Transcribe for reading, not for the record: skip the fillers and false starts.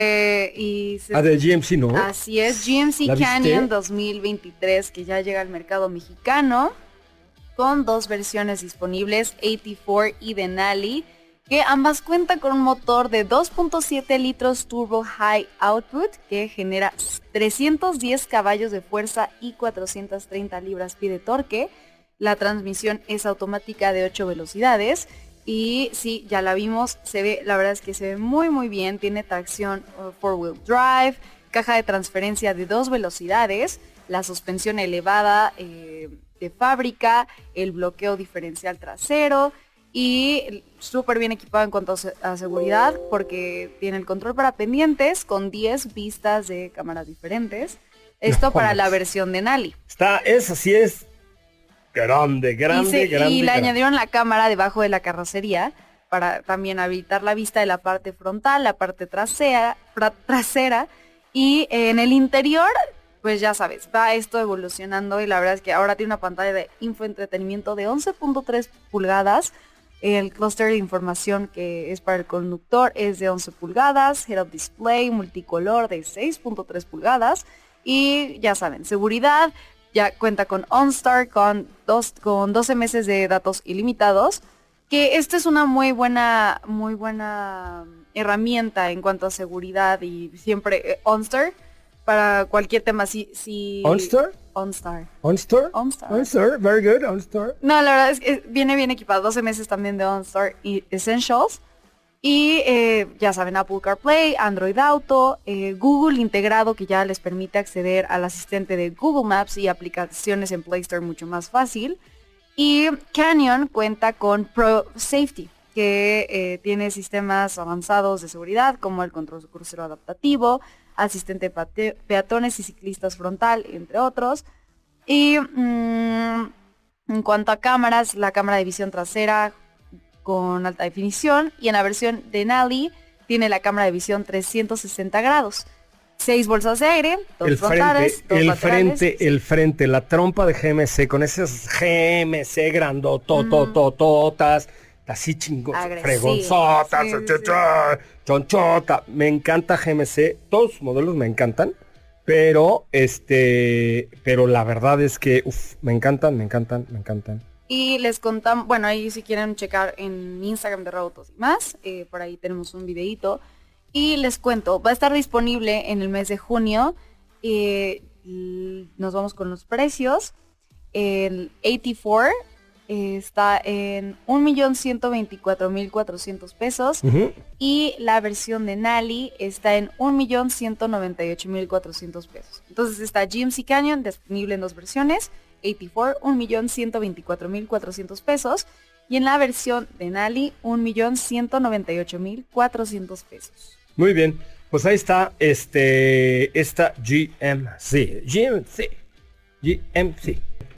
Del GMC, ¿no? Así es, GMC ¿La Canyon viste? 2023, que ya llega al mercado mexicano, con dos versiones disponibles, 84 y Denali, que ambas cuentan con un motor de 2.7 litros Turbo High Output, que genera 310 caballos de fuerza y 430 libras-pie de torque. La transmisión es automática de 8 velocidades. Y sí, ya la vimos, la verdad es que se ve muy muy bien, tiene tracción 4-wheel drive, caja de transferencia de 2 velocidades, la suspensión elevada de fábrica, el bloqueo diferencial trasero y súper bien equipado en cuanto a seguridad porque tiene el control para pendientes con 10 vistas de cámaras diferentes. Esto No, para la manches. versión de Nali. Esa sí es grande, Y grande, le grande. añadieron la cámara debajo de la carrocería para también habilitar la vista de la parte frontal, la parte trasera y en el interior, pues ya sabes, va esto evolucionando y la verdad es que ahora tiene una pantalla de infoentretenimiento de 11.3 pulgadas. El clúster de información que es para el conductor es de 11 pulgadas, head-up display multicolor de 6.3 pulgadas y ya saben, seguridad, ya cuenta con OnStar con 12 meses de datos ilimitados, que esta es una muy buena herramienta en cuanto a seguridad y siempre OnStar para cualquier tema, si ¿OnStar? OnStar. ¿OnStar? OnStar. ¿OnStar? Very good, OnStar. No, la verdad es que viene bien equipado, 12 meses también de OnStar y Essentials. Y ya saben, Apple CarPlay, Android Auto, Google integrado que ya les permite acceder al asistente de Google Maps y aplicaciones en Play Store mucho más fácil. Y Canyon cuenta con Pro Safety, que tiene sistemas avanzados de seguridad como el control crucero adaptativo, asistente peatones y ciclistas frontal, entre otros. Y en cuanto a cámaras, la cámara de visión trasera con alta definición y en la versión de Denali tiene la cámara de visión 360 grados. 6 bolsas de aire, dos frontales, dos laterales. El frente, la trompa de GMC con esas GMC grandotototototas, así chingos, Agresivo. fregonzotas, Sí, sí, sí. chonchota. Me encanta GMC, todos sus modelos me encantan, pero pero la verdad es que me encantan, me encantan, me encantan. Y les contamos, bueno, ahí si quieren checar en Instagram de Robotos y más, por ahí tenemos un videito. Y les cuento, va a estar disponible en el mes de junio. Nos vamos con los precios. El 84 está en 1.124.400 pesos. Ujú. Y la versión de Nali está en 1.198.400 pesos. Entonces está GMC Canyon disponible en dos versiones. 84, 1.124.400 pesos. Y en la versión de Nali, 1.198.400 pesos. Muy bien, pues ahí está esta GMC. GMC.